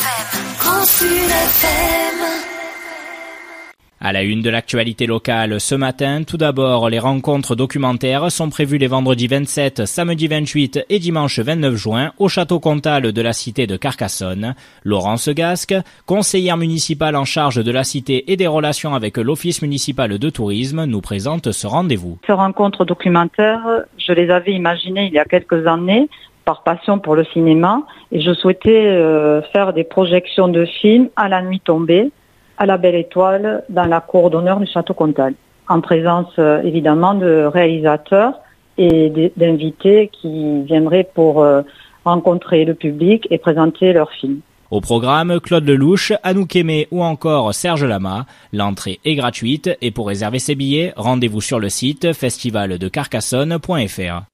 FM. Grand Sud FM. À la une de l'actualité locale ce matin, tout d'abord, les rencontres documentaires sont prévues les vendredis 27, samedi 28 et dimanche 29 juin au Château Comtal de la cité de Carcassonne. Laurence Gasque, conseillère municipale en charge de la cité et des relations avec l'Office municipal de tourisme, nous présente ce rendez-vous. Ces rencontres documentaires, je les avais imaginées il y a quelques années par passion pour le cinéma et je souhaitais faire des projections de films à la nuit tombée, à la Belle Étoile, dans la cour d'honneur du Château Comtal, en présence évidemment de réalisateurs et d'invités qui viendraient pour rencontrer le public et présenter leurs films. Au programme, Claude Lelouch, Anouk Aimé ou encore Serge Lama. L'entrée est gratuite et pour réserver ses billets, rendez-vous sur le site festivaldecarcassonne.fr.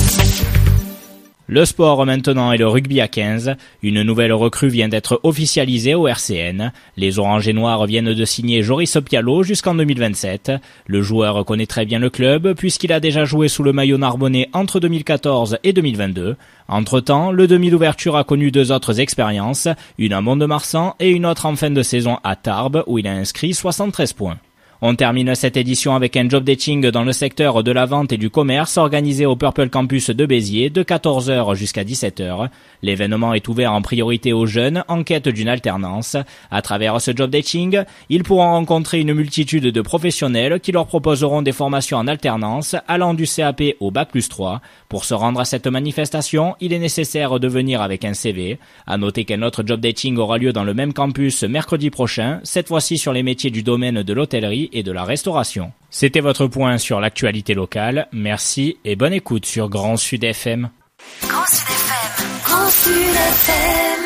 Le sport maintenant et le rugby à 15. Une nouvelle recrue vient d'être officialisée au RCN. Les Oranges et Noirs viennent de signer Joris Pialot jusqu'en 2027. Le joueur connaît très bien le club puisqu'il a déjà joué sous le maillot narbonnais entre 2014 et 2022. Entre-temps, le demi d'ouverture a connu deux autres expériences, une à Mont-de-Marsan et une autre en fin de saison à Tarbes où il a inscrit 73 points. On termine cette édition avec un job dating dans le secteur de la vente et du commerce organisé au Purple Campus de Béziers de 14h jusqu'à 17h. L'événement est ouvert en priorité aux jeunes en quête d'une alternance. À travers ce job dating, ils pourront rencontrer une multitude de professionnels qui leur proposeront des formations en alternance allant du CAP au Bac+3. Pour se rendre à cette manifestation, il est nécessaire de venir avec un CV. À noter qu'un autre job dating aura lieu dans le même campus mercredi prochain, cette fois-ci sur les métiers du domaine de l'hôtellerie et de la restauration. C'était votre point sur l'actualité locale. Merci et bonne écoute sur Grand Sud FM. Grand Sud FM. Grand Sud FM.